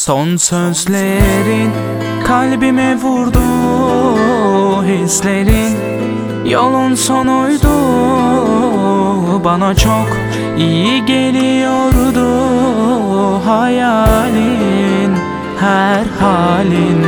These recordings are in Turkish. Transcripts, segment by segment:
Son sözlerin kalbime vurdu, hislerin yolun sonuydu. Bana çok iyi geliyordu hayalin, her halin.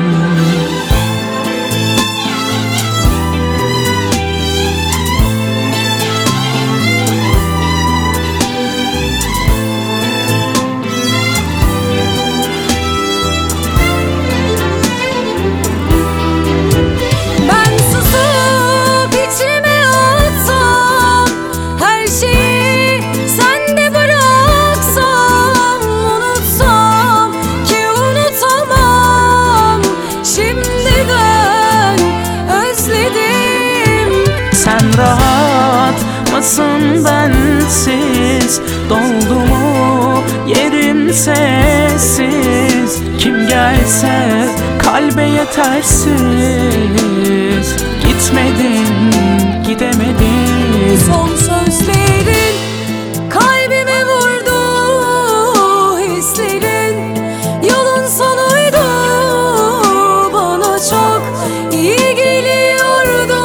Sen rahat mısın bensiz? Doldu mu yerim sessiz? Kim gelse kalbe yetersiz. Gitmedin, gidemedin. Son sözlerin kalbime vurdu, hislerin yolun sonuydu. Bana çok iyi geliyordu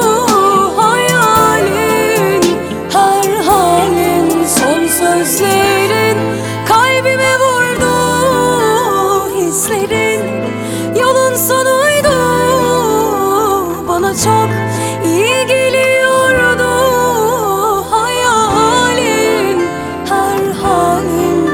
hayalin, her halin. Son sözlerin kalbime vurdu, hislerin yolun sonuydu. Bana çok iyi geliyordu hayalin, her halin.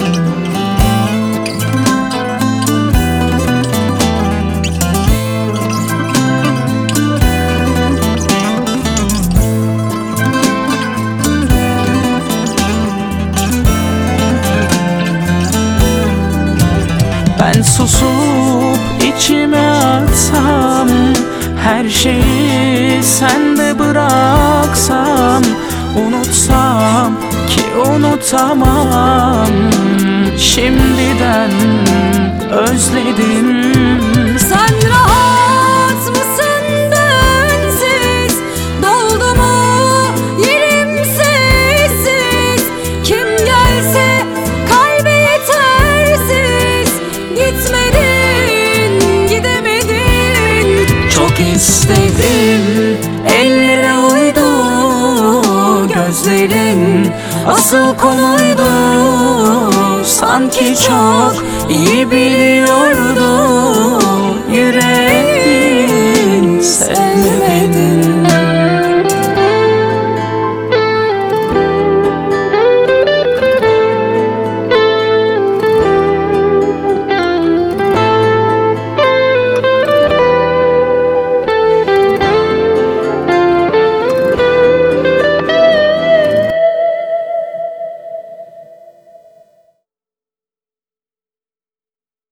Ben susup içime atsam, her şeyi sende bıraksam, unutsam ki unutamam. Şimdiden özledim. Sen rahat mısın bensiz? Doldu mu yerim sessiz? Kim gelse kalbe yetersiz. Gitmedin, gidemedin. Çok istedim, ellere uydu gözlerin, asıl konuydu. Sanki çok iyi biliyordu